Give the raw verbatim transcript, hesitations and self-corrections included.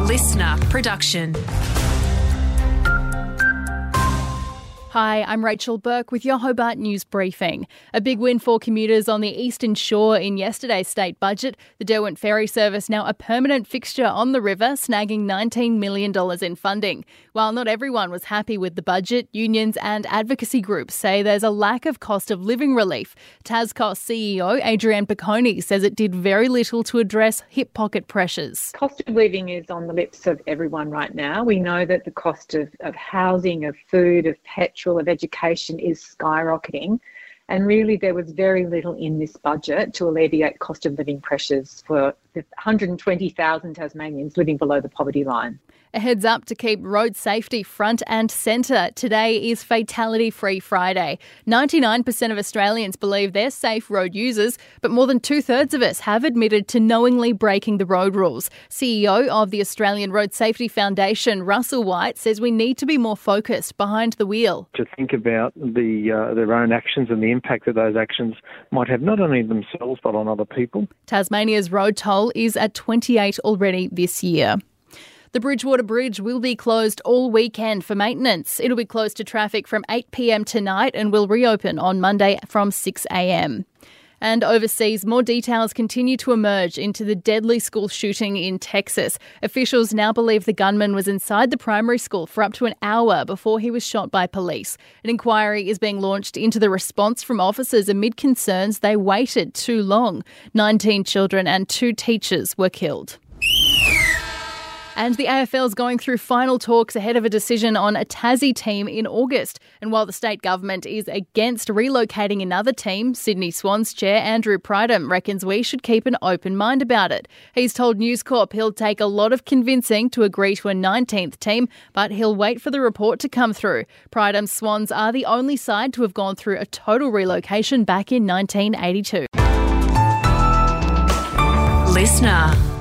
listener production. Hi, I'm Rachel Burke with your Hobart News Briefing. A big win for commuters on the Eastern Shore in yesterday's state budget. The Derwent Ferry Service now a permanent fixture on the river, snagging nineteen million dollars in funding. While not everyone was happy with the budget, unions and advocacy groups say there's a lack of cost of living relief. Tascos C E O Adrienne Piccone says it did very little to address hip pocket pressures. Cost of living is on the lips of everyone right now. We know that the cost of, of housing, of food, of petrol, of education is skyrocketing, and really there was very little in this budget to alleviate cost of living pressures for the one hundred twenty thousand Tasmanians living below the poverty line. A heads up to keep road safety front and centre. Today is Fatality-Free Friday. ninety-nine percent of Australians believe they're safe road users, but more than two-thirds of us have admitted to knowingly breaking the road rules. C E O of the Australian Road Safety Foundation, Russell White, says we need to be more focused behind the wheel. To think about the uh, their own actions and the impact that those actions might have not only themselves but on other people. Tasmania's road toll is at twenty-eight already this year. The Bridgewater Bridge will be closed all weekend for maintenance. It'll be closed to traffic from eight p.m. tonight and will reopen on Monday from six a.m. And overseas, more details continue to emerge into the deadly school shooting in Texas. Officials now believe the gunman was inside the primary school for up to an hour before he was shot by police. An inquiry is being launched into the response from officers amid concerns they waited too long. nineteen children and two teachers were killed. And the A F L is going through final talks ahead of a decision on a Tassie team in August. And while the state government is against relocating another team, Sydney Swans chair Andrew Pridham reckons we should keep an open mind about it. He's told News Corp he'll take a lot of convincing to agree to a nineteenth team, but he'll wait for the report to come through. Pridham's Swans are the only side to have gone through a total relocation back in nineteen eighty-two. Listener.